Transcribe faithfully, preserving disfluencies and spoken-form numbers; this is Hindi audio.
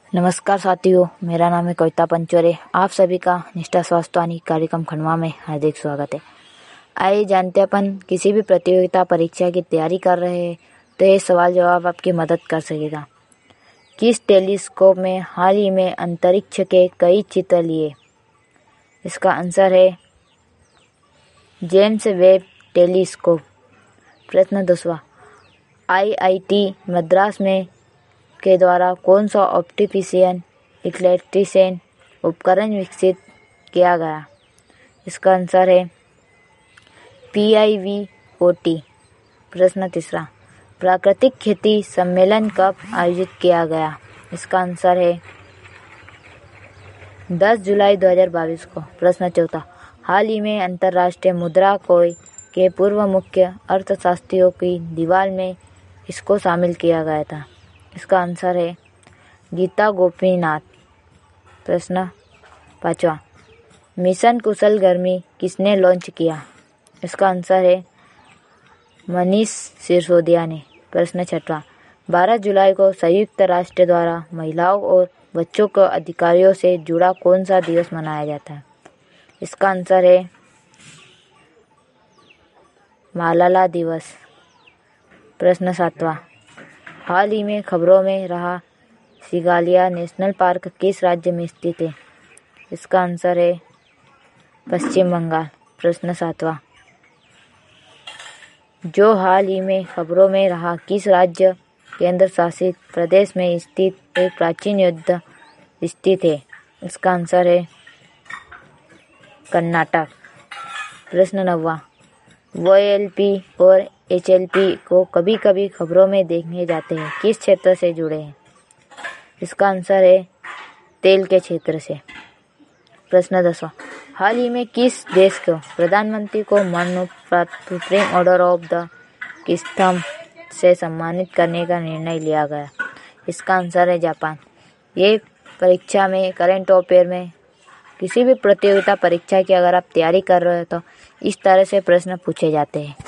नमस्कार साथियों, मेरा नाम है कविता पंचोरे। आप सभी का निष्ठा स्वास्थ्यवानी कार्यक्रम खंडवा में हार्दिक स्वागत है। आइए जानते हैं, अपन किसी भी प्रतियोगिता परीक्षा की तैयारी कर रहे हैं तो ये सवाल जवाब आपकी मदद कर सकेगा। किस टेलीस्कोप में हाल ही में अंतरिक्ष के कई चित्र लिए? इसका आंसर है जेम्स वेब टेलीस्कोप। प्रश्न दूसरा, आई आई टी मद्रास में के द्वारा कौन सा ऑप्टिशियन इलेक्ट्रीशियन उपकरण विकसित किया गया? इसका आंसर है P I V O T. प्रश्न तीसरा, प्राकृतिक खेती सम्मेलन कब आयोजित किया गया? इसका आंसर है दस जुलाई दो हज़ार बाईस को। प्रश्न चौथा, हाल ही में अंतर्राष्ट्रीय मुद्रा कोष के पूर्व मुख्य अर्थशास्त्रियों की दीवार में इसको शामिल किया गया था? इसका आंसर है गीता गोपीनाथ। प्रश्न पांचवा, मिशन कुशल गर्मी किसने लॉन्च किया? इसका आंसर है मनीष सिसोदिया ने। प्रश्न छठवां, बारह जुलाई को संयुक्त राष्ट्र द्वारा महिलाओं और बच्चों के अधिकारों से जुड़ा कौन सा दिवस मनाया जाता है? इसका आंसर है मालाला दिवस। प्रश्न सातवां, हाल ही में खबरों में रहा सिगालिया नेशनल पार्क किस राज्य में स्थित है? इसका आंसर है पश्चिम बंगाल। प्रश्न सातवां, जो हाल ही में खबरों में रहा किस राज्य केंद्र शासित प्रदेश में स्थित एक प्राचीन युद्ध स्थित है? इसका आंसर है कर्नाटक। प्रश्न नौवां, वो एल पी और एच एल पी को कभी कभी खबरों में देखने जाते हैं, किस क्षेत्र से जुड़े हैं? इसका आंसर है तेल के क्षेत्र से। प्रश्न दसवां, हाल ही में किस देश को प्रधानमंत्री को मरणोपरांत supreme order of the kingdom से सम्मानित करने का निर्णय लिया गया? इसका आंसर है जापान। ये परीक्षा में करंट अफेयर में किसी भी प्रतियोगिता परीक्षा की अगर आप तैयारी कर रहे हो तो इस तरह से प्रश्न पूछे जाते हैं।